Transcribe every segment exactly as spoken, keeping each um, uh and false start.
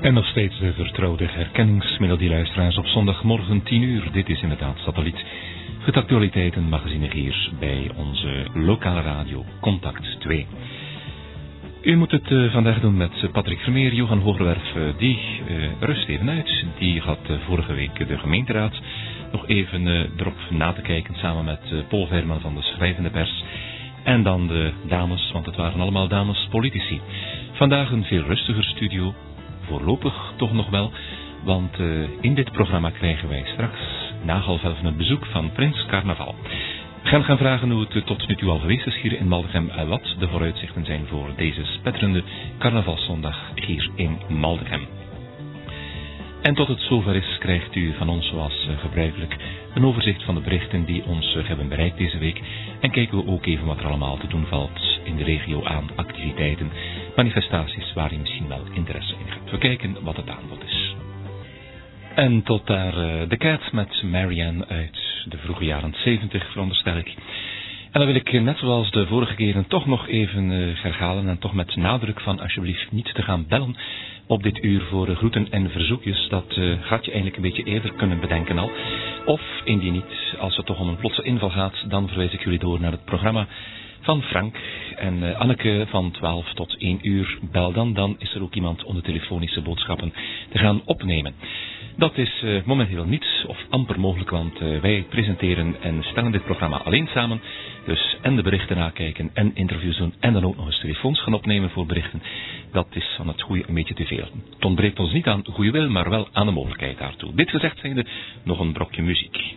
En nog steeds de vertrouwde herkenningsmelodieluisteraars op zondagmorgen tien uur. Dit is inderdaad Satelliet. Het actualiteitenmagazine hier bij onze lokale radio Contact twee. U moet het uh, vandaag doen met Patrick Vermeer. Johan Hogerwerf, uh, die uh, rust even uit. Die had uh, vorige week de gemeenteraad nog even uh, erop na te kijken samen met uh, Paul Verman van de Schrijvende Pers. En dan de dames, want het waren allemaal dames politici. Vandaag een veel rustiger studio. Voorlopig toch nog wel, want uh, in dit programma krijgen wij straks na half elf een bezoek van Prins Carnaval. We gaan gaan vragen hoe het tot nu toe al geweest is hier in Maldegem en wat de vooruitzichten zijn voor deze spetterende carnavalszondag hier in Maldegem. En tot het zover is, krijgt u van ons zoals uh, gebruikelijk een overzicht van de berichten die ons uh, hebben bereikt deze week. En kijken we ook even wat er allemaal te doen valt in de regio aan activiteiten, manifestaties waar u misschien wel interesse in hebt. We kijken wat het aanbod is. En tot daar uh, de Cat met Marianne uit de vroege jaren zeventig, veronderstel ik. En dan wil ik net zoals de vorige keren toch nog even uh, herhalen en toch met nadruk van alsjeblieft niet te gaan bellen op dit uur voor uh, groeten en verzoekjes. Dat uh, gaat je eigenlijk een beetje eerder kunnen bedenken al. Of indien niet, als het toch om een plotse inval gaat, dan verwijs ik jullie door naar het programma van Frank en uh, Anneke van twaalf tot één uur. Bel dan, dan is er ook iemand om de telefonische boodschappen te gaan opnemen. Dat is uh, momenteel niet of amper mogelijk, want uh, wij presenteren en stellen dit programma alleen samen. Dus en de berichten nakijken en interviews doen en dan ook nog eens telefoons gaan opnemen voor berichten. Dat is van het goede een beetje te veel. Het ontbreekt ons niet aan goede wil, maar wel aan de mogelijkheid daartoe. Dit gezegd zijnde nog een brokje muziek.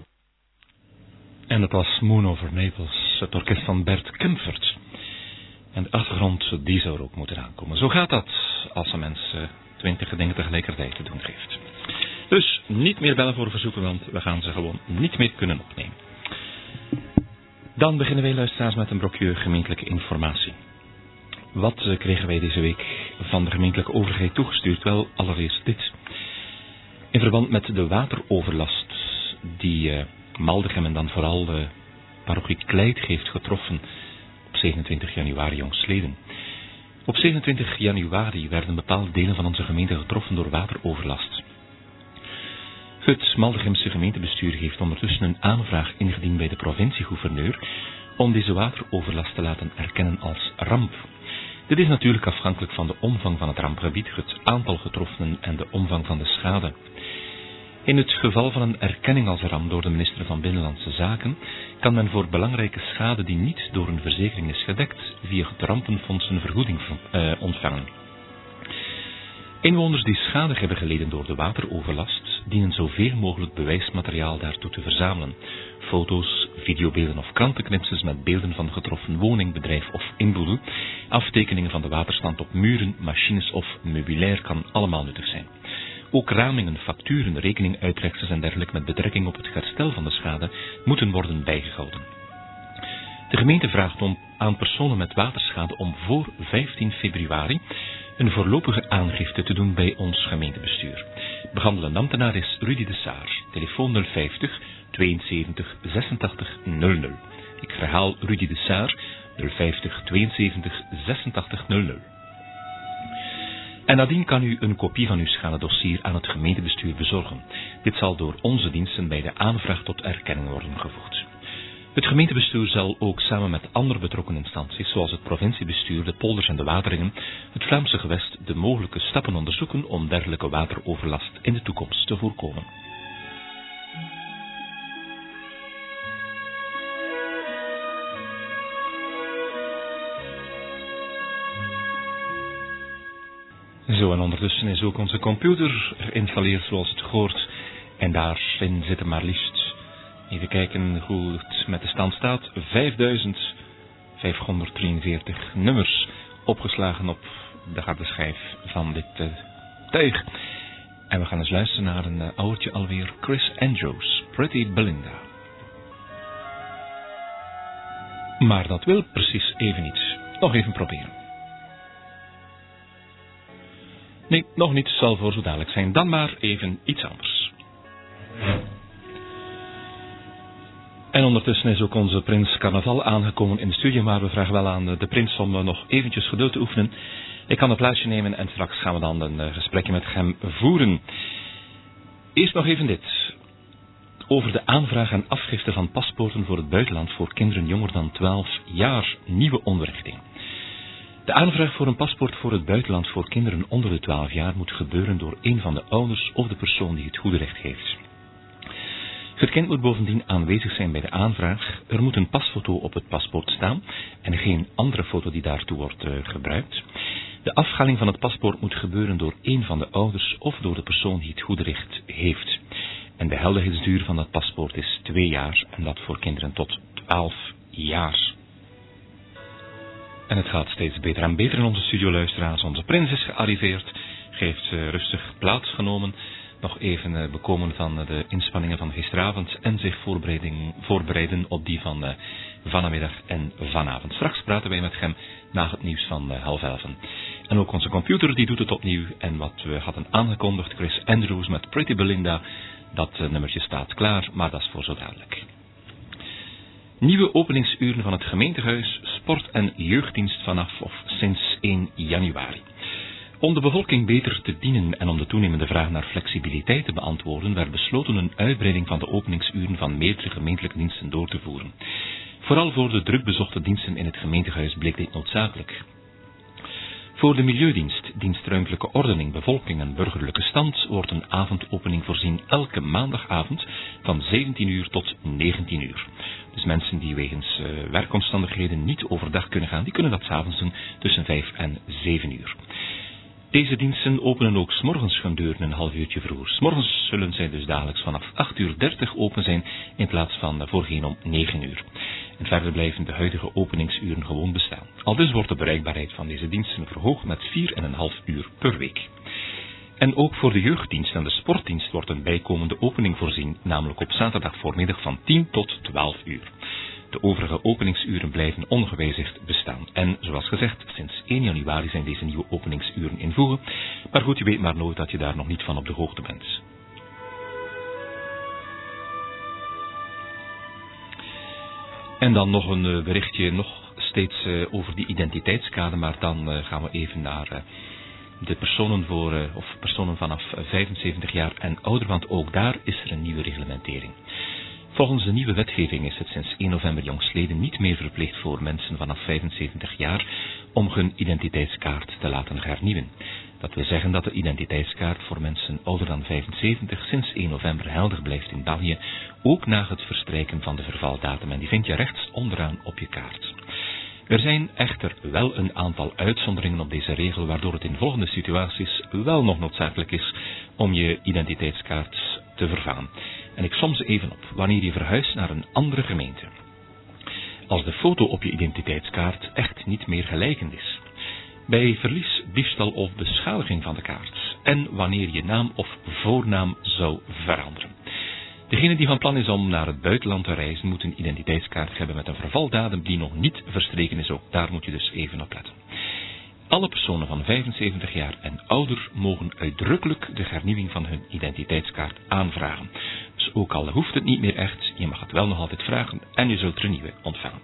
En het was Moon Over Naples, het orkest van Bert Kempfert. En de achtergrond, die zou er ook moeten aankomen. Zo gaat dat als een mens uh, twintig dingen tegelijkertijd te doen geeft. Dus niet meer bellen voor verzoeken, want we gaan ze gewoon niet meer kunnen opnemen. Dan beginnen wij, luisteraars, met een brokje gemeentelijke informatie. Wat uh, kregen wij deze week van de gemeentelijke overheid toegestuurd? Wel, allereerst dit. In verband met de wateroverlast die uh, Maldegem en dan vooral de parochie Kleit heeft getroffen op zevenentwintig januari jongstleden. Op zevenentwintig januari werden bepaalde delen van onze gemeente getroffen door wateroverlast. Het Maldegemse gemeentebestuur heeft ondertussen een aanvraag ingediend bij de provincie-gouverneur om deze wateroverlast te laten erkennen als ramp. Dit is natuurlijk afhankelijk van de omvang van het rampgebied, het aantal getroffenen en de omvang van de schade. In het geval van een erkenning als ramp door de minister van Binnenlandse Zaken kan men voor belangrijke schade die niet door een verzekering is gedekt via het rampenfonds een vergoeding uh, ontvangen. Inwoners die schade hebben geleden door de wateroverlast dienen zoveel mogelijk bewijsmateriaal daartoe te verzamelen. Foto's, videobeelden of krantenknipsels met beelden van de getroffen woning, bedrijf of inboedel, aftekeningen van de waterstand op muren, machines of meubilair kan allemaal nuttig zijn. Ook ramingen, facturen, rekeninguittreksels en dergelijke met betrekking op het herstel van de schade moeten worden bijgehouden. De gemeente vraagt om aan personen met waterschade om voor vijftien februari een voorlopige aangifte te doen bij ons gemeentebestuur. Behandelende ambtenaar is Rudy de Saar, telefoon nul vijftig tweeënzeventig zesentachtig nul nul. Ik herhaal Rudy de Saar, nul vijftig tweeënzeventig zesentachtig nul nul. En nadien kan u een kopie van uw schadedossier aan het gemeentebestuur bezorgen. Dit zal door onze diensten bij de aanvraag tot erkenning worden gevoegd. Het gemeentebestuur zal ook samen met andere betrokken instanties, zoals het provinciebestuur, de polders en de wateringen, het Vlaamse gewest, de mogelijke stappen onderzoeken om dergelijke wateroverlast in de toekomst te voorkomen. Zo, en ondertussen is ook onze computer geïnstalleerd zoals het hoort. En daarin zitten maar liefst, even kijken hoe het met de stand staat, vijfduizend vijfhonderddrieënveertig nummers opgeslagen op de harde schijf van dit uh, tuig. En we gaan eens luisteren naar een uh, oudertje alweer, Chris Andrews, Pretty Belinda. Maar dat wil precies even niet. Nog even proberen. Nee, nog niet, zal voor zo dadelijk zijn. Dan maar even iets anders. En ondertussen is ook onze prins Carnaval aangekomen in de studio, maar we vragen wel aan de prins om nog eventjes geduld te oefenen. Ik kan een plaatsje nemen en straks gaan we dan een uh, gesprekje met hem voeren. Eerst nog even dit. Over de aanvraag en afgifte van paspoorten voor het buitenland voor kinderen jonger dan twaalf jaar. Nieuwe onderrichting. De aanvraag voor een paspoort voor het buitenland voor kinderen onder de twaalf jaar moet gebeuren door een van de ouders of de persoon die het goede recht heeft. Het kind moet bovendien aanwezig zijn bij de aanvraag. Er moet een pasfoto op het paspoort staan en geen andere foto die daartoe wordt uh, gebruikt. De afhaling van het paspoort moet gebeuren door een van de ouders of door de persoon die het goede recht heeft. En de geldigheidsduur van dat paspoort is twee jaar en dat voor kinderen tot twaalf jaar. En het gaat steeds beter en beter in onze studioluisteraars. Onze prins is gearriveerd, heeft uh, rustig plaatsgenomen. Nog even uh, bekomen van uh, de inspanningen van gisteravond en zich voorbereiden op die van uh, vanmiddag en vanavond. Straks praten wij met hem na het nieuws van uh, half elfen. En ook onze computer die doet het opnieuw. En wat we hadden aangekondigd, Chris Andrews met Pretty Belinda, dat uh, nummertje staat klaar, maar dat is voor zo dadelijk. Nieuwe openingsuren van het gemeentehuis, sport- en jeugddienst vanaf of sinds één januari. Om de bevolking beter te dienen en om de toenemende vraag naar flexibiliteit te beantwoorden, werd besloten een uitbreiding van de openingsuren van meerdere gemeentelijke diensten door te voeren. Vooral voor de drukbezochte diensten in het gemeentehuis bleek dit noodzakelijk. Voor de milieudienst, dienst ruimtelijke ordening, bevolking en burgerlijke stand wordt een avondopening voorzien elke maandagavond van zeventien uur tot negentien uur. Dus mensen die wegens uh, werkomstandigheden niet overdag kunnen gaan, die kunnen dat 's avonds doen tussen vijf en zeven uur. Deze diensten openen ook 's morgens hun deuren een half uurtje vroeger. 's Morgens zullen zij dus dagelijks vanaf acht uur dertig open zijn in plaats van voorheen om negen uur. En verder blijven de huidige openingsuren gewoon bestaan. Aldus wordt de bereikbaarheid van deze diensten verhoogd met vier komma vijf uur per week. En ook voor de jeugddienst en de sportdienst wordt een bijkomende opening voorzien, namelijk op zaterdag voormiddag van tien tot twaalf uur. De overige openingsuren blijven ongewijzigd bestaan. En zoals gezegd, sinds één januari zijn deze nieuwe openingsuren in voege. Maar goed, je weet maar nooit dat je daar nog niet van op de hoogte bent. En dan nog een berichtje, nog steeds over die identiteitskader, maar dan gaan we even naar de personen voor, of personen vanaf vijfenzeventig jaar en ouder, want ook daar is er een nieuwe reglementering. Volgens de nieuwe wetgeving is het sinds één november jongstleden niet meer verplicht voor mensen vanaf vijfenzeventig jaar om hun identiteitskaart te laten hernieuwen. Dat wil zeggen dat de identiteitskaart voor mensen ouder dan vijfenzeventig sinds één november geldig blijft in België, ook na het verstrijken van de vervaldatum. En die vind je rechts onderaan op je kaart. Er zijn echter wel een aantal uitzonderingen op deze regel, waardoor het in volgende situaties wel nog noodzakelijk is om je identiteitskaart te vervangen. En ik som ze even op. Wanneer je verhuist naar een andere gemeente. Als de foto op je identiteitskaart echt niet meer gelijkend is. Bij verlies, diefstal of beschadiging van de kaart. En wanneer je naam of voornaam zou veranderen. Degene die van plan is om naar het buitenland te reizen, moet een identiteitskaart hebben met een vervaldatum die nog niet verstreken is. Ook daar moet je dus even op letten. Alle personen van vijfenzeventig jaar en ouder mogen uitdrukkelijk de hernieuwing van hun identiteitskaart aanvragen. Dus ook al hoeft het niet meer echt, je mag het wel nog altijd vragen en je zult er een nieuwe ontvangen.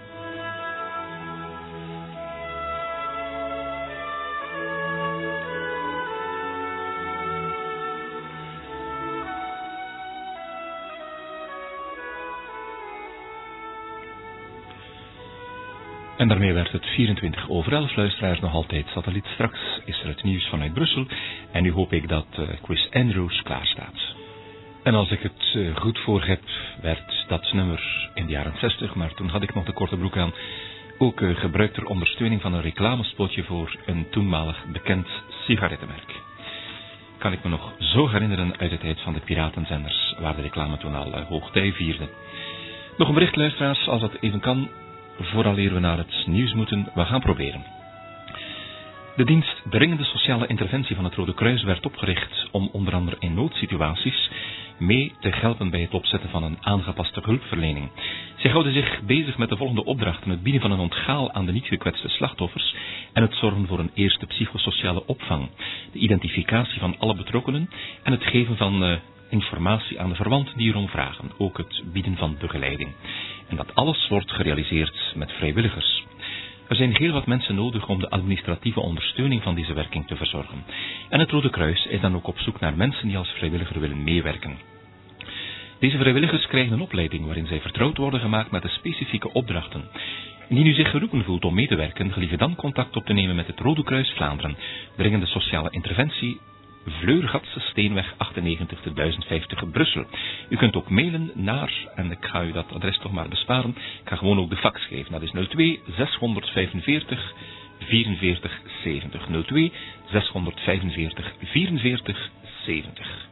En daarmee werd het vierentwintig over elf, luisteraars, nog altijd satelliet. Straks is er het nieuws vanuit Brussel en nu hoop ik dat uh, Chris Andrews klaar staat. En als ik het uh, goed voor heb, werd dat nummer in de jaren zestig, maar toen had ik nog de korte broek aan, ook uh, gebruikt ter ondersteuning van een reclamespotje voor een toenmalig bekend sigarettenmerk. Kan ik me nog zo herinneren uit de tijd van de piratenzenders, waar de reclame toen al uh, hoogtij vierde. Nog een bericht, luisteraars, als dat even kan. Vooraleer we naar het nieuws moeten, we gaan proberen. De dienst Dringende Sociale Interventie van het Rode Kruis werd opgericht om onder andere in noodsituaties mee te helpen bij het opzetten van een aangepaste hulpverlening. Zij houden zich bezig met de volgende opdrachten: het bieden van een onthaal aan de niet gekwetste slachtoffers en het zorgen voor een eerste psychosociale opvang, de identificatie van alle betrokkenen en het geven van uh, informatie aan de verwanten die erom vragen, ook het bieden van begeleiding. En dat alles wordt gerealiseerd met vrijwilligers. Er zijn heel wat mensen nodig om de administratieve ondersteuning van deze werking te verzorgen. En het Rode Kruis is dan ook op zoek naar mensen die als vrijwilliger willen meewerken. Deze vrijwilligers krijgen een opleiding waarin zij vertrouwd worden gemaakt met de specifieke opdrachten. Indien u zich geroepen voelt om mee te werken, gelieve dan contact op te nemen met het Rode Kruis Vlaanderen, dringende sociale interventie, Vleurgatse Steenweg achtennegentig duizend vijftig Brussel. U kunt ook mailen naar, en ik ga u dat adres toch maar besparen, ik ga gewoon ook de fax geven, dat is nul twee zeshonderdvijfenveertig vierenveertig zeventig. nul twee zeshonderdvijfenveertig vierenveertig zeventig.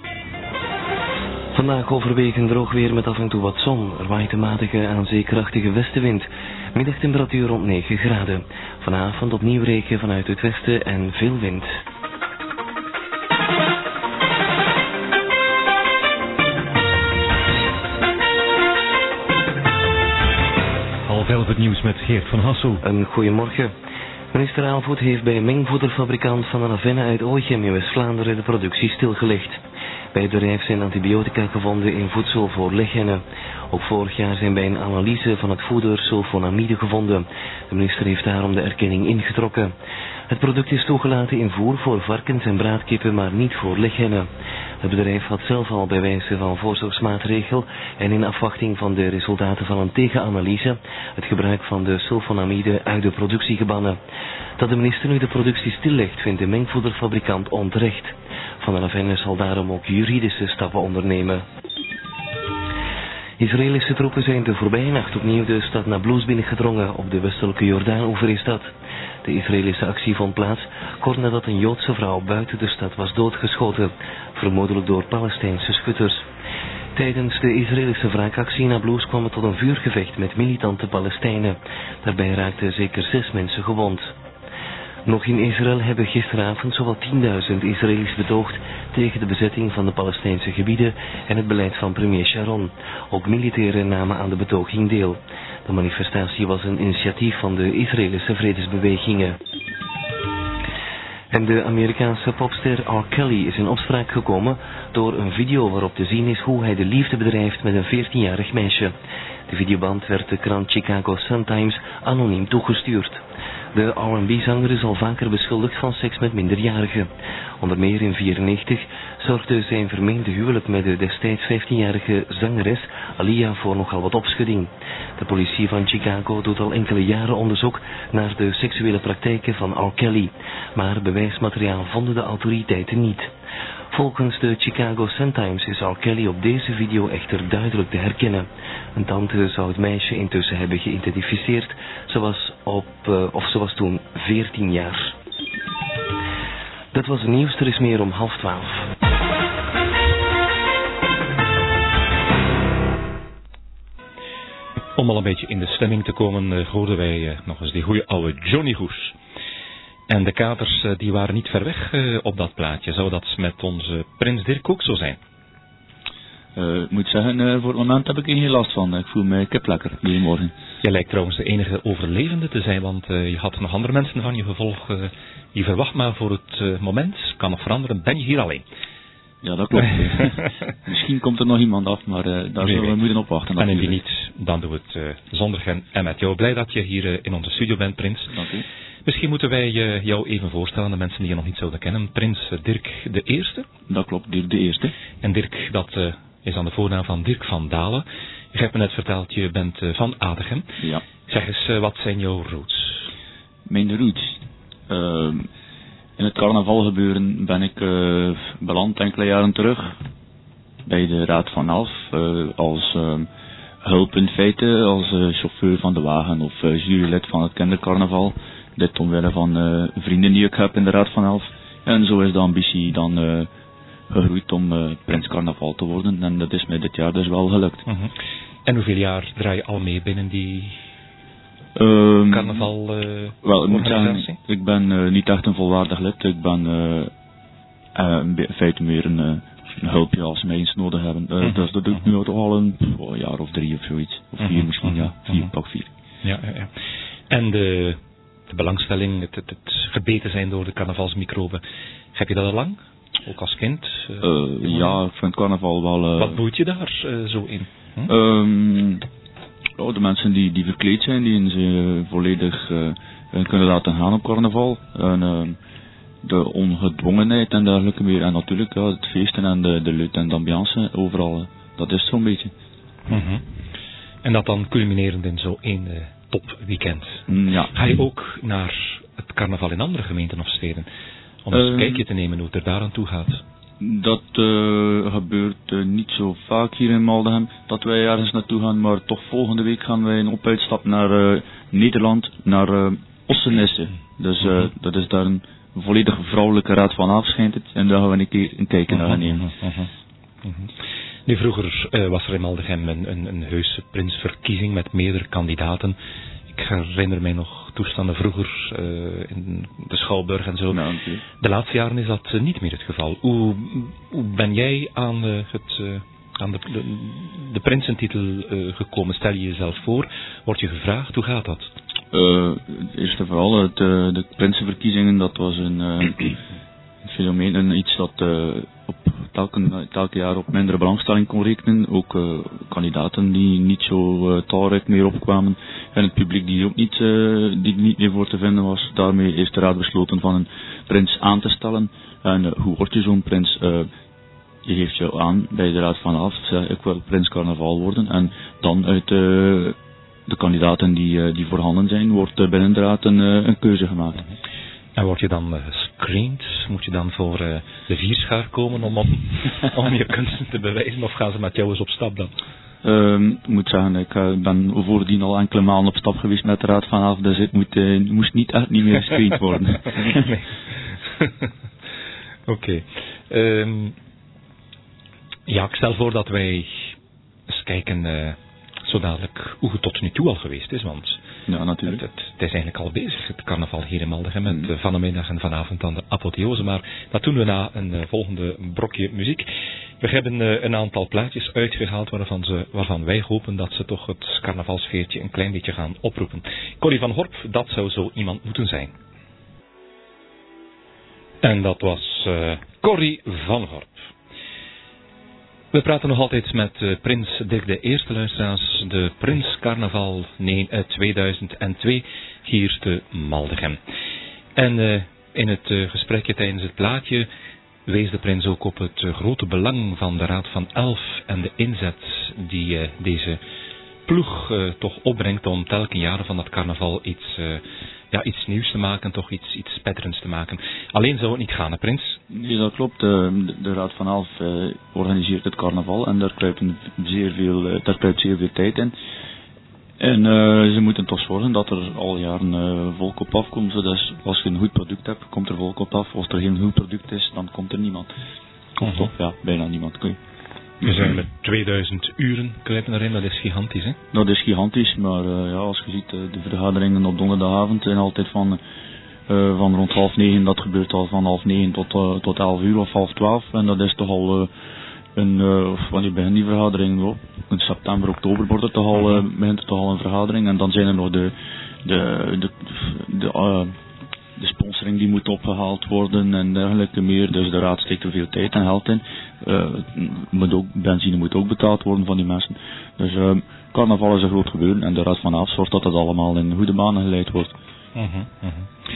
Vandaag overwegend droog weer met af en toe wat zon. Er waait een matige aan zee krachtige westenwind. Middagtemperatuur rond negen graden. Vanavond opnieuw regen vanuit het westen en veel wind. Half elf het nieuws met Geert van Hassel. Een goeiemorgen. Minister Aalvoet heeft bij mengvoederfabrikant Van der Avenne uit Oegem in West-Vlaanderen de productie stilgelegd. Bij het bedrijf zijn antibiotica gevonden in voedsel voor leghennen. Ook vorig jaar zijn bij een analyse van het voeder sulfonamide gevonden. De minister heeft daarom de erkenning ingetrokken. Het product is toegelaten in voer voor varkens en braadkippen, maar niet voor leghennen. Het bedrijf had zelf al bij wijze van voorzorgsmaatregel en in afwachting van de resultaten van een tegenanalyse het gebruik van de sulfonamide uit de productie gebannen. Dat de minister nu de productie stillegt, vindt de mengvoederfabrikant onterecht. Van der Avenne zal daarom ook juridische stappen ondernemen. Israëlische troepen zijn de voorbije nacht opnieuw de stad Nablus binnengedrongen. Op de westelijke Jordaan-oever is dat. De Israëlische actie vond plaats kort nadat een Joodse vrouw buiten de stad was doodgeschoten, vermoedelijk door Palestijnse schutters. Tijdens de Israëlische wraakactie in Nablus kwam het tot een vuurgevecht met militante Palestijnen. Daarbij raakten zeker zes mensen gewond. Nog in Israël hebben gisteravond zowat tienduizend Israëli's betoogd tegen de bezetting van de Palestijnse gebieden en het beleid van premier Sharon. Ook militairen namen aan de betoging deel. De manifestatie was een initiatief van de Israëlische vredesbewegingen. En de Amerikaanse popster R. Kelly is in opspraak gekomen door een video waarop te zien is hoe hij de liefde bedrijft met een veertienjarig meisje. De videoband werd de krant Chicago Sun-Times anoniem toegestuurd. De R en B-zanger is al vaker beschuldigd van seks met minderjarigen. Onder meer in negentien vierennegentig zorgde zijn vermeende huwelijk met de destijds vijftienjarige zangeres Aaliyah voor nogal wat opschudding. De politie van Chicago doet al enkele jaren onderzoek naar de seksuele praktijken van R. Kelly. Maar bewijsmateriaal vonden de autoriteiten niet. Volgens de Chicago Sun-Times is R. Kelly op deze video echter duidelijk te herkennen. Een tante zou het meisje intussen hebben geïdentificeerd. Ze was, op, uh, of ze was toen veertien jaar. Dat was het nieuws, er is meer om half twaalf. Om al een beetje in de stemming te komen, uh, hoorden wij uh, nog eens die goede oude Johnny Goes. En de katers uh, die waren niet ver weg uh, op dat plaatje. Zou dat met onze Prins Dirk ook zo zijn? Uh, ik moet zeggen, uh, voor het moment heb ik er geen last van. Ik voel me kip lekker deze morgen. Jij lijkt trouwens de enige overlevende te zijn, want uh, je had nog andere mensen van je gevolg. Uh, je verwacht maar voor het uh, moment, kan nog veranderen, ben je hier alleen. Ja, dat klopt. Misschien komt er nog iemand af, maar uh, daar nee, zullen we moeten op wachten. En indien niet, dan doen we het uh, zonder hen en met jou. Blij dat je hier uh, in onze studio bent, Prins. Dank u. Misschien moeten wij uh, jou even voorstellen aan de mensen die je nog niet zouden kennen. Prins uh, Dirk de Eerste. Dat klopt, Dirk de Eerste. En Dirk, dat uh, is aan de voornaam van Dirk van Dalen. Je hebt me net verteld, je bent uh, van Adegem. Ja. Zeg eens, uh, wat zijn jouw roots? Mijn roots? Uh, in het carnavalgebeuren ben ik uh, beland enkele jaren terug. Bij de Raad van Elf. Uh, als uh, hulp in feite, als uh, chauffeur van de wagen of uh, jurylid van het kindercarnaval. Dit omwille van uh, vrienden die ik heb in de Raad van Elf. En zo is de ambitie dan uh, gegroeid om uh, Prins Carnaval te worden. En dat is mij dit jaar dus wel gelukt. Uh-huh. En hoeveel jaar draai je al mee binnen die um, carnaval uh, Wel, ik moet zeggen, ik ben uh, niet echt een volwaardig lid. Ik ben uh, uh, in feite meer een, uh, een hulpje als ze mij eens nodig hebben. Uh, uh-huh. Dus dat doe ik nu toch al een, oh, een jaar of drie of zoiets. Of vier uh-huh. misschien, uh-huh. ja. Vier, uh-huh. pak vier. Ja, ja, ja. En de... De belangstelling, het, het, het gebeten zijn door de carnavalsmicroben. Heb je dat al lang? Ook als kind? Uh, uh, ja, ik vind carnaval wel... Uh, Wat boeit je daar uh, zo in? Hm? Um, ja, de mensen die, die verkleed zijn, die ze volledig uh, kunnen laten gaan op carnaval. En, uh, de ongedwongenheid en dergelijke meer. En natuurlijk ja, het feesten en de, de luid en de ambiance overal. Dat is zo'n beetje. Mm-hmm. En dat dan culminerend in zo'n één uh, topweekend. Mm, ja. Ga je ook naar het carnaval in andere gemeenten of steden? Om eens uh, een kijkje te nemen hoe het er daar aan toe gaat. Dat uh, gebeurt uh, niet zo vaak hier in Maldegem. Dat wij ergens naartoe gaan. Maar toch volgende week gaan wij een opuitstap naar uh, Nederland. Naar uh, Ossenisse. Dus uh, mm-hmm. dat is daar een volledig vrouwelijke raad van af schijnt het. En daar gaan we een keer een kijkje naar gaan nemen. Mm-hmm. Mm-hmm. Nu, vroeger uh, was er in Maldegem een, een, een heuse prinsverkiezing met meerdere kandidaten. Ik herinner mij nog toestanden vroeger uh, in de Schouwburg en zo. Nou, okay. De laatste jaren is dat uh, niet meer het geval. Hoe, hoe ben jij aan, uh, het, uh, aan de, de, de prinsentitel uh, gekomen? Stel je jezelf voor, word je gevraagd, hoe gaat dat? Uh, eerst en vooral, het, uh, de prinsenverkiezingen, dat was een, uh, een fenomeen, een iets dat uh, op telke, telke jaar op mindere belangstelling kon rekenen. Ook uh, kandidaten die niet zo uh, talrijk meer opkwamen. En het publiek die ook niet, uh, die niet meer voor te vinden was. Daarmee heeft de raad besloten van een prins aan te stellen. En uh, hoe word je zo'n prins? Uh, je geeft je aan bij de raad van af, zeg ik wil prins carnaval worden. En dan uit uh, de kandidaten die, uh, die voorhanden zijn, wordt uh, binnen de raad een, uh, een keuze gemaakt. En word je dan uh, gescreend? Moet je dan voor uh, de vierschaar komen om, om, om je kunsten te bewijzen? Of gaan ze met jou eens op stap dan? Um, ik moet zeggen, ik uh, ben voordien al enkele maanden op stap geweest met de raad van af, dus het moet, uh, moest niet echt niet meer gescreend worden. Nee. Oké. Okay. Um, ja, ik stel voor dat wij eens kijken uh, zo dadelijk hoe het tot nu toe al geweest is, want ja, natuurlijk. Het, het, het is eigenlijk al bezig, het carnaval hier in Maldegem, met mm. van de middag en vanavond dan de apotheose, maar dat doen we na een uh, volgende brokje muziek. We hebben uh, een aantal plaatjes uitgehaald waarvan, ze, waarvan wij hopen dat ze toch het carnavalsfeertje een klein beetje gaan oproepen. Corrie van Horp, dat zou zo iemand moeten zijn. En dat was uh, Corrie van Horp. We praten nog altijd met uh, Prins Dirk de Eerste, luisteraars, de Prins Carnaval nee, uh, tweeduizend twee hier te Maldegem. En uh, in het uh, gesprekje tijdens het plaatje wees de prins ook op het uh, grote belang van de Raad van Elf en de inzet die uh, deze ploeg uh, toch opbrengt om telkens jaren van dat carnaval iets, uh, ja, iets nieuws te maken, toch iets, iets spetterends te maken. Alleen zou het niet gaan, hè, prins? Nee, dat klopt. De, de Raad van Elf uh, organiseert het carnaval en daar kruipt zeer veel, uh, daar kruipt zeer veel tijd in. En uh, ze moeten toch zorgen dat er al jaren uh, volk op afkomt. Dus als je een goed product hebt, komt er volk op af. Als er geen goed product is, dan komt er niemand. Komt uh-huh. toch? Ja, bijna niemand. Kun je. We zijn met tweeduizend uren, kruipen erin, dat is gigantisch, hè? Dat is gigantisch, maar uh, ja, als je ziet, uh, de vergaderingen op donderdagavond zijn altijd van, uh, van rond half negen, dat gebeurt al van half negen tot, uh, tot elf uur of half twaalf. En dat is toch al uh, een, uh, of wanneer beginnen die vergaderingen op? In september, oktober wordt het toch al, uh, begint het toch al een vergadering. En dan zijn er nog de, de, de, de, de uh, de sponsoring die moet opgehaald worden en dergelijke meer. Dus de raad steekt er veel tijd en geld in. Uh, moet ook, benzine moet ook betaald worden van die mensen. Dus uh, carnaval is een groot gebeuren en de raad van af zorgt dat het allemaal in goede banen geleid wordt. Uh-huh, uh-huh.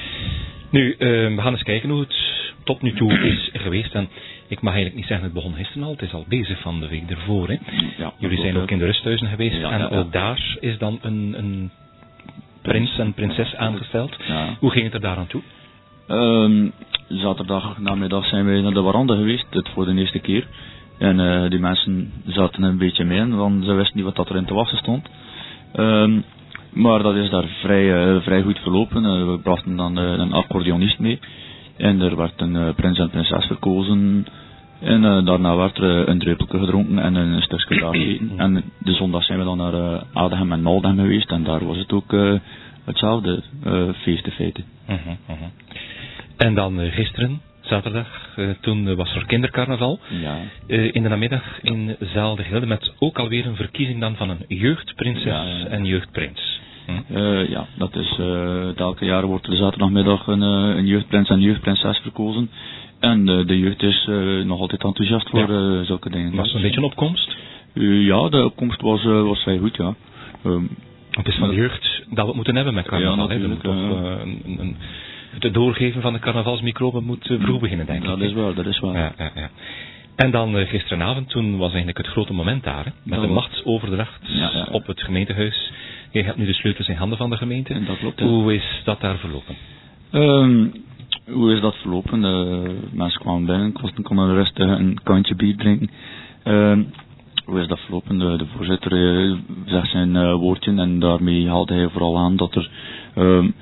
Nu, uh, we gaan eens kijken hoe het tot nu toe is geweest. En ik mag eigenlijk niet zeggen het begon gisteren al. Het is al bezig van de week ervoor. Hè? Ja, jullie zijn ook in de rusthuizen geweest. Ja, en ja, ja. ook daar is dan een... een prins en prinses aangesteld. Ja. Hoe ging het er daar aan toe? Um, zaterdag namiddag zijn wij naar de warande geweest, dit voor de eerste keer. En uh, die mensen zaten een beetje mee in, want ze wisten niet wat dat er in te wassen stond. Um, maar dat is daar vrij, uh, vrij goed verlopen. Uh, we brachten dan uh, een accordeonist mee. En er werd een uh, prins en prinses verkozen. En uh, daarna werd er uh, een druppeltje gedronken en een stukje daar gegeten. En de zondag zijn we dan naar uh, Adegem en Maldegem geweest en daar was het ook uh, hetzelfde uh, feest in feite. Uh-huh, uh-huh. En dan uh, gisteren, zaterdag, uh, toen uh, was er kindercarnaval. Ja. Uh, in de namiddag in Zaal de Gilde met ook alweer een verkiezing dan van een jeugdprinses ja, ja. en jeugdprins. Hm? Uh, ja, dat is uh, elke jaar wordt er zaterdagmiddag een, uh, een jeugdprins en jeugdprinses verkozen. En uh, de jeugd is uh, nog altijd enthousiast voor ja. uh, zulke dingen. Was het een beetje een opkomst? Uh, ja, de opkomst was, uh, was vrij goed, ja. Um, het is van de jeugd dat we het moeten hebben met carnaval. Ja, natuurlijk. Hè. Toch, uh, een, een, het doorgeven van de carnavalsmicroben moet uh, vroeg beginnen, denk dat ik. Dat is waar, dat is waar. Ja, ja, ja. En dan uh, gisteravond, toen was eigenlijk het grote moment daar, hè, met dat de was... machtsoverdracht ja, ja, ja. op het gemeentehuis. Je hebt nu de sleutels in handen van de gemeente. En dat klopt, ja. Hoe is dat daar verlopen? Um, hoe is dat verlopen? De mensen kwamen binnen, ik kon rustig een kantje bier drinken. Um, hoe is dat verlopen? De, de voorzitter uh, zegt zijn uh, woordje en daarmee haalde hij vooral aan dat er um,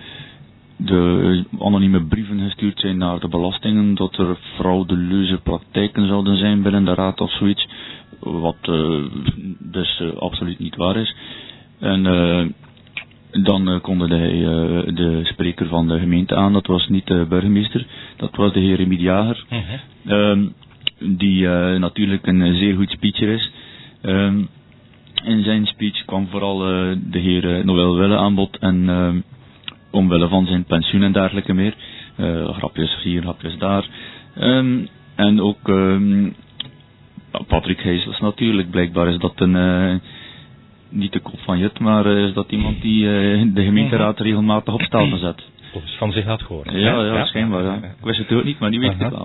de anonieme brieven gestuurd zijn naar de belastingen, dat er fraudeleuze praktijken zouden zijn binnen de raad of zoiets, wat uh, dus uh, absoluut niet waar is. En uh, dan uh, kondigde hij uh, de spreker van de gemeente aan, dat was niet de burgemeester, dat was de heer Remy de Jager, uh-huh. um, die uh, natuurlijk een zeer goed speecher is. Um, in zijn speech kwam vooral uh, de heer uh, Noël Wille aan bod en uh, omwille van zijn pensioen en dergelijke meer. Uh, grapjes hier, grapjes daar. Um, en ook um, Patrick Heijsels natuurlijk. Blijkbaar is dat een, uh, niet de kop van Jut, maar uh, is dat iemand die uh, de gemeenteraad regelmatig op stel zet. Of is van zich laat horen. Ja, ja, ja, schijnbaar. Ja. Ik wist het ook niet, maar nu weet ik het wel.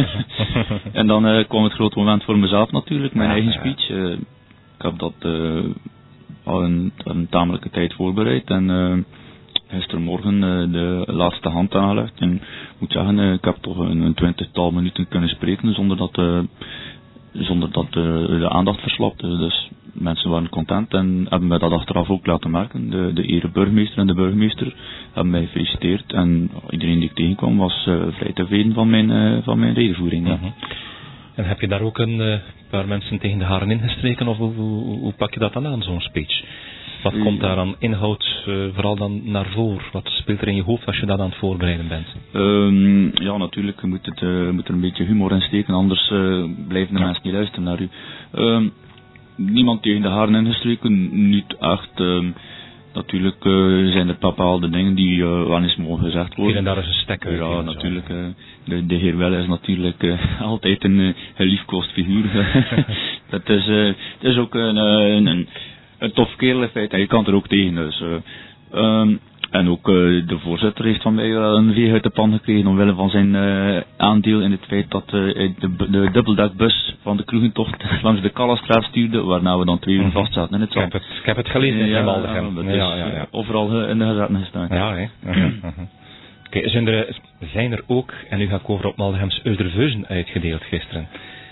En dan uh, kwam het grote moment voor mezelf natuurlijk, mijn ja, eigen speech. Uh, ik heb dat uh, al een, een tamelijke tijd voorbereid en uh, gistermorgen uh, de laatste hand aangelegd. En ik moet zeggen, uh, ik heb toch een, een twintigtal minuten kunnen spreken zonder dat, uh, zonder dat uh, de aandacht verslapte. Dus mensen waren content en hebben mij dat achteraf ook laten merken. De, de ere burgemeester en de burgemeester hebben mij gefeliciteerd en iedereen die ik tegenkwam was uh, vrij tevreden van mijn, uh, van mijn redenvoering. Ja. Uh-huh. En heb je daar ook een uh, paar mensen tegen de haren ingestreken of hoe, hoe, hoe pak je dat dan aan, zo'n speech? Wat komt daar aan inhoud uh, vooral dan naar voren? Wat speelt er in je hoofd als je dat aan het voorbereiden bent? Um, ja, natuurlijk je moet, het, uh, moet er een beetje humor in steken, anders uh, blijven de ja. mensen niet luisteren naar u. Um, niemand tegen de haren ingestreken, niet echt. Um, natuurlijk uh, zijn er bepaalde dingen die uh, wel eens mogen gezegd worden. En daar is een stek uit. Ja, natuurlijk. Uh, de, de heer Welle is natuurlijk uh, altijd een uh, geliefkoosd figuur. Dat is, uh, het is ook een, een, een, een tof kerel in feite en je kan er ook tegen. Dus, uh, um, en ook uh, de voorzitter heeft van mij uh, een veeg uit de pan gekregen omwille van zijn uh, aandeel in het feit dat uh, de, de dubbeldekbus van de kroegentocht langs de Kallestraat stuurde, waarna we dan twee uur vast zaten in het zand. Ik heb het, ik heb het gelezen in ja, Malden. Ja, ja, ja, ja. Overal uh, in de gazetten gestaan. Ja, hè. Uh-huh, uh-huh. Okay, zijn, er, zijn er ook, en nu ga ik over op Maldehems, Oestreveuzen uitgedeeld gisteren?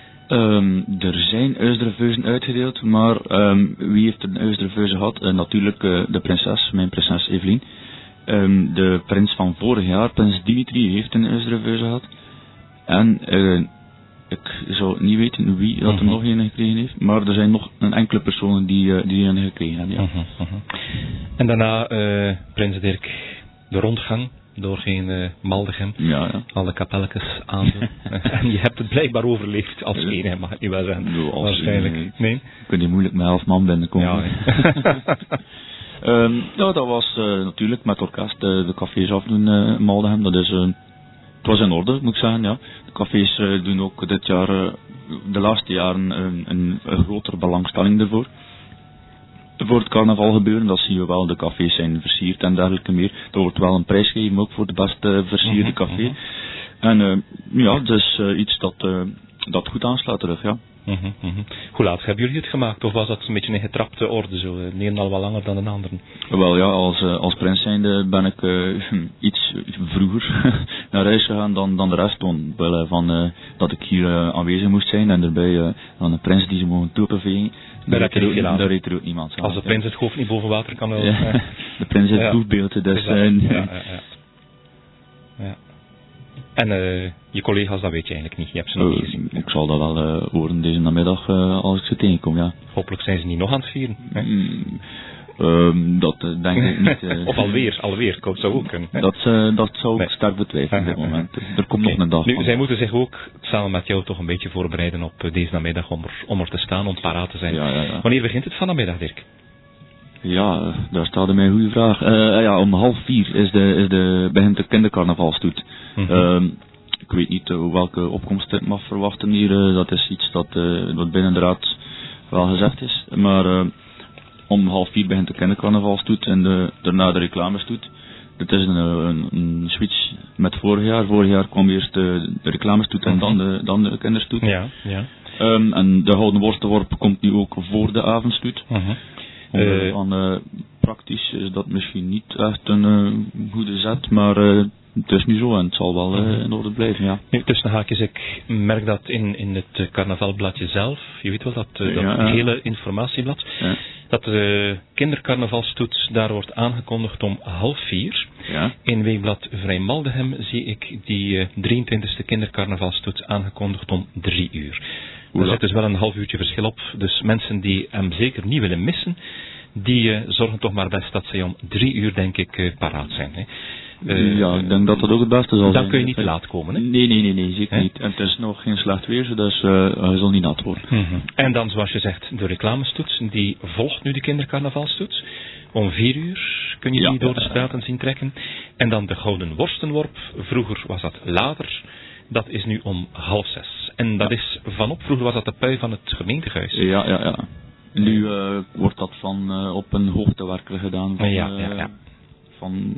Um, er zijn Oestreveuzen uitgedeeld, maar um, wie heeft een Oestreveuze gehad? Uh, natuurlijk uh, de prinses, mijn prinses Evelien. Um, de prins van vorig jaar, prins Dimitri, heeft een Oestreveuze gehad. En uh, ik zou niet weten wie dat er uh-huh. nog een gekregen heeft, maar er zijn nog een enkele personen die, uh, die een gekregen hebben. Ja. Uh-huh, uh-huh. En daarna uh, prins Dirk de rondgang door geen uh, Maldegem, ja, ja. alle kapelletjes aandoen. En je hebt het blijkbaar overleefd als uh, ene, mag het niet wel zijn. No, als waarschijnlijk. Uh, nee? Kun je moeilijk met elf man binnenkomen. Ja, um, ja, dat was uh, natuurlijk met orkest uh, de cafés afdoen uh, in Maldegem. Dat is, uh, het was in orde, moet ik zeggen. Ja. De cafés uh, doen ook dit jaar, uh, de laatste jaren, een, een, een grotere belangstelling ervoor. Voor het carnaval gebeuren, dat zie je wel, de cafés zijn versierd en dergelijke meer. Er wordt wel een prijs gegeven, ook voor de beste versierde café. Uh-huh. En uh, ja, dus uh, iets dat, uh, dat goed aanslaat terug, ja. Uh-huh, uh-huh. Hoe laat hebben jullie het gemaakt? Of was dat een beetje een getrapte orde? Zo? De een al wat langer dan de anderen? Wel ja, als, uh, als prins zijnde ben ik uh, iets vroeger naar huis gegaan dan, dan de rest. Omwille van uh, dat ik hier uh, aanwezig moest zijn en erbij uh, van een prins die ze mogen toepevegen. Daar reed er ook niemand aan. Als de prins het hoofd niet boven water kan houden. Ja, de prins is het proefbeeld, dus... Ja, ja, ja, ja. ja. En uh, je collega's, dat weet je eigenlijk niet. Je hebt ze nog uh, niet gezien. Ik zal dat wel uh, horen deze namiddag uh, als ik ze tegenkom, ja. Hopelijk zijn ze niet nog aan het vieren. Mm, um, dat uh, denk ik niet. Uh, of alweer, alweer, dat zou ook kunnen. Dat, uh, dat zou ik nee. sterk betwijfelen op dit moment. Er komt okay. nog een dag. Nu, zij moeten zich ook samen met jou toch een beetje voorbereiden op uh, deze namiddag om er, om er te staan, om paraat te zijn. Ja, ja, ja. Wanneer begint het vanmiddag, Dirk? Ja, daar staat er mij een goede vraag. Uh, ja, om half vier is de, is de, begint de kindercarnavalstoet. Mm-hmm. Uh, ik weet niet uh, welke opkomst ik mag verwachten hier. Uh, dat is iets dat, uh, dat binnen de raad wel gezegd is. Maar uh, om half vier begint de kindercarnavalstoet en de, daarna de reclamestoet. Het is een, een, een switch met vorig jaar. Vorig jaar kwam eerst de, de reclamestoet en dan de, dan de kinderstoet. Ja, ja. Um, en de Gouden Worstenworp komt nu ook voor de avondstoet. Uh-huh. Uh, van, uh, praktisch is dat misschien niet echt een uh, goede zet, maar uh, het is nu zo en het zal wel uh, in orde blijven, ja. Nu, tussen haakjes, ik merk dat in, in het carnavalbladje zelf, je weet wel, dat, uh, dat ja, ja. hele informatieblad, ja. dat de kindercarnavalstoet daar wordt aangekondigd om half vier. Ja. In Weekblad Vrij Maldegem zie ik die uh, drieëntwintigste kindercarnavalstoet aangekondigd om drie uur. Er zit dus wel een half uurtje verschil op, dus mensen die hem zeker niet willen missen, die uh, zorgen toch maar best dat ze om drie uur, denk ik, uh, paraat zijn. Hè. Uh, ja, ik denk dat dat ook het beste zal dan zijn. Dan kun je niet te laat komen, hè? Nee, nee, nee, nee zeker He? niet. En het is nog geen slecht weer, dus uh, hij zal niet nat worden. Mm-hmm. En dan, zoals je zegt, de reclamestoet, die volgt nu de kindercarnavalstoet. Om vier uur kun je die ja, door de straten zien trekken. En dan de Gouden Worstenworp, vroeger was dat later, dat is nu om half zes. En dat ja. is vanop, vroeger was dat de pui van het gemeentehuis. Ja, ja, ja. Nu uh, wordt dat van uh, op een hoogtewerker gedaan van, ja, ja, ja. Uh, van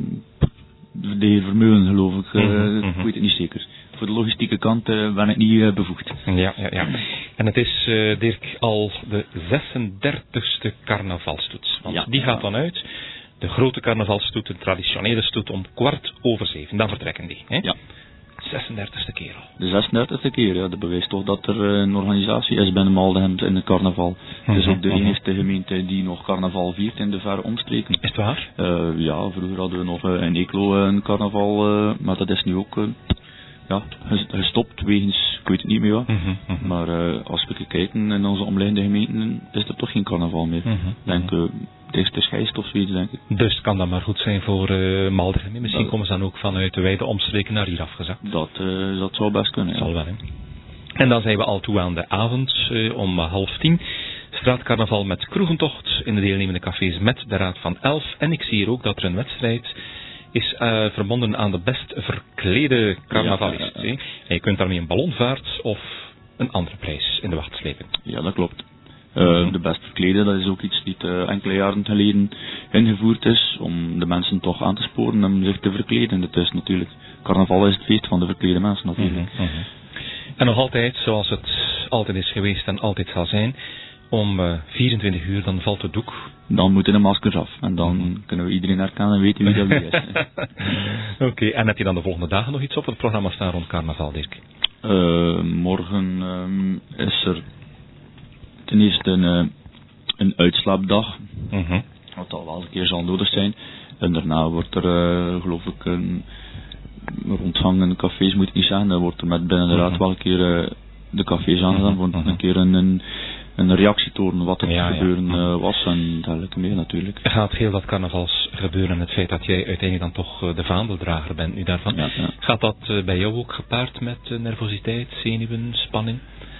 de heer Vermeulen, geloof ik. Uh, mm-hmm. Ik weet het niet zeker. Voor de logistieke kant uh, ben ik niet uh, bevoegd. Ja, ja, ja. En het is, uh, Dirk, al de zesendertigste carnavalstoet. Want ja, die gaat dan uit. De grote carnavalstoet, de traditionele stoet, om kwart over zeven. Dan vertrekken die. Hè? Ja. zesendertigste keer al. De zesendertigste keer, ja. Dat bewijst toch dat er uh, een organisatie is binnen Maldegem in het carnaval. Het is ook de enige gemeente die nog carnaval viert in de verre omstreken. Is het waar? Uh, ja, vroeger hadden we nog uh, in Eeklo uh, een carnaval, uh, maar dat is nu ook uh, ja, gestopt wegens, ik weet het niet meer wat. Mm-hmm, mm-hmm. Maar uh, als we kijken in onze omliggende gemeenten is er toch geen carnaval meer. Mm-hmm, denk uh, het is de Scheist of zoiets, denk ik. Dus kan dat maar goed zijn voor uh, Maldegem. Misschien dat, komen ze dan ook vanuit de wijde omstreken naar hier afgezakt. Dat, uh, dat zou best kunnen, ja. Zal wel, hè. En dan zijn we al toe aan de avond, uh, om uh, half tien. Straatcarnaval met kroegentocht in de deelnemende cafés met de Raad van Elf. En ik zie hier ook dat er een wedstrijd is uh, verbonden aan de best verklede carnavalist. Ja, ja, ja. En je kunt daarmee een ballonvaart of een andere prijs in de wacht slepen. Ja, dat klopt. Uh, mm-hmm. De best verklede, dat is ook iets die uh, enkele jaren geleden ingevoerd is om de mensen toch aan te sporen om zich te verkleden. Het is natuurlijk, carnaval is het feest van de verklede mensen natuurlijk. Mm-hmm. Mm-hmm. En nog altijd, zoals het altijd is geweest en altijd zal zijn, om uh, vierentwintig uur dan valt het doek. Dan moeten de maskers af en dan mm-hmm. kunnen we iedereen herkennen en weten wie dat wie is. Oké, okay, en heb je dan de volgende dagen nog iets op het programma staan rond carnaval, Dirk? Uh, morgen um, is er ten eerste een, uh, een uitslaapdag, mm-hmm. wat al wel eens een keer zal nodig zijn. En daarna wordt er, uh, geloof ik, een rondgang in de cafés, moet ik niet zeggen. Dan wordt er met binnen de raad mm-hmm. wel een keer uh, de cafés aangedaan, voor mm-hmm. een keer een, een, een reactie tonen wat er ja, gebeuren ja. uh, was en dergelijke meer natuurlijk. Gaat heel dat carnavals gebeuren, het feit dat jij uiteindelijk dan toch uh, de vaandeldrager bent nu daarvan. Ja, ja. Gaat dat uh, bij jou ook gepaard met uh, nervositeit, zenuwen, spanning?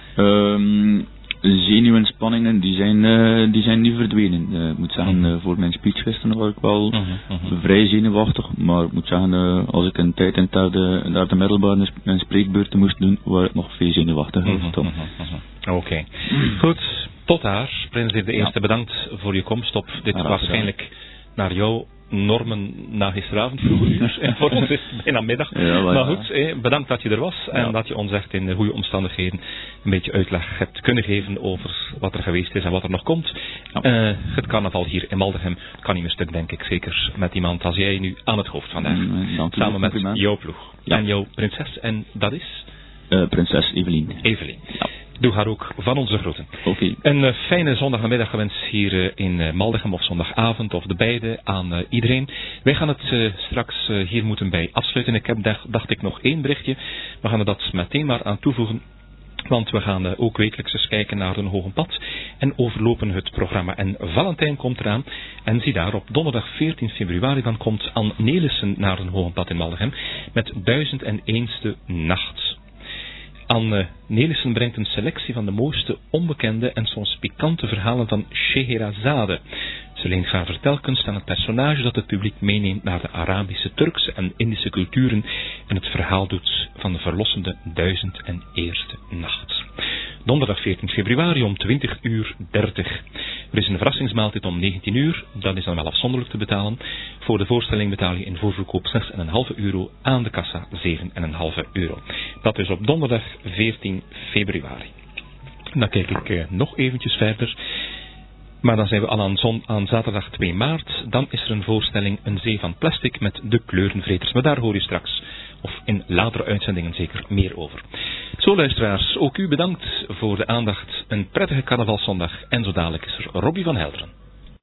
Um, Zenuwen, spanningen, die zijn, uh, die zijn nu verdwenen. Uh, ik moet zeggen, mm-hmm. uh, voor mijn speech gisteren was ik wel mm-hmm, mm-hmm. vrij zenuwachtig, maar ik moet zeggen, uh, als ik een tijd in naar de, naar de middelbare een spreekbeurten moest doen, was ik nog veel zenuwachtiger. Mm-hmm, mm-hmm, mm-hmm. Oké. Okay. Mm. Goed, tot daar. Prins de Eerste, ja. Bedankt voor je komst op dit ja, waarschijnlijk naar jouw normen na gisteravond vroege uur. En voor ons is het bijna middag. Ja, maar, maar goed, eh, bedankt dat je er was en ja. dat je ons echt in goede omstandigheden een beetje uitleg hebt kunnen geven over wat er geweest is en wat er nog komt. Ja. Uh, het carnaval hier in Maldegem kan niet meer stuk, denk ik. Zeker met iemand als jij nu aan het hoofd vandaag. Mm, samen met compliment. Jouw ploeg. Ja. En jouw prinses. En dat is? Uh, prinses Evelien. Evelien. Ja. Doe haar ook van onze groeten. Okay. Een uh, fijne zondagnamiddag gewenst hier uh, in uh, Maldegem of zondagavond of de beide aan uh, iedereen. Wij gaan het uh, straks uh, hier moeten bij afsluiten. Ik heb dacht, dacht ik nog één berichtje. We gaan er dat meteen maar aan toevoegen. Want we gaan uh, ook wekelijks eens kijken naar een hoge pad en overlopen het programma. En Valentijn komt eraan. En zie daar, op donderdag veertien februari dan komt Ann Nelissen naar een hoge pad in Maldegem met duizend en eenste nacht. Anne Nelissen brengt een selectie van de mooiste onbekende en soms pikante verhalen van Scheherazade. Ze leent haar vertelkunst aan het personage dat het publiek meeneemt naar de Arabische, Turkse en Indische culturen en het verhaal doet van de verlossende duizend en eerste nacht. Donderdag veertien februari om twintig uur dertig. Er is een verrassingsmaaltijd om negentien uur, dat is dan wel afzonderlijk te betalen. Voor de voorstelling betaal je in voorverkoop zes komma vijf euro, aan de kassa zeven komma vijf euro. Dat is op donderdag veertien februari. Dan kijk ik eh, nog eventjes verder. Maar dan zijn we al aan, zon, aan zaterdag twee maart. Dan is er een voorstelling Een Zee van Plastic met de Kleurenvreters. Maar daar hoor je straks, of in latere uitzendingen zeker, meer over. Zo luisteraars, ook u bedankt voor de aandacht. Een prettige carnavalszondag. En zo dadelijk is er Robbie van Helderen.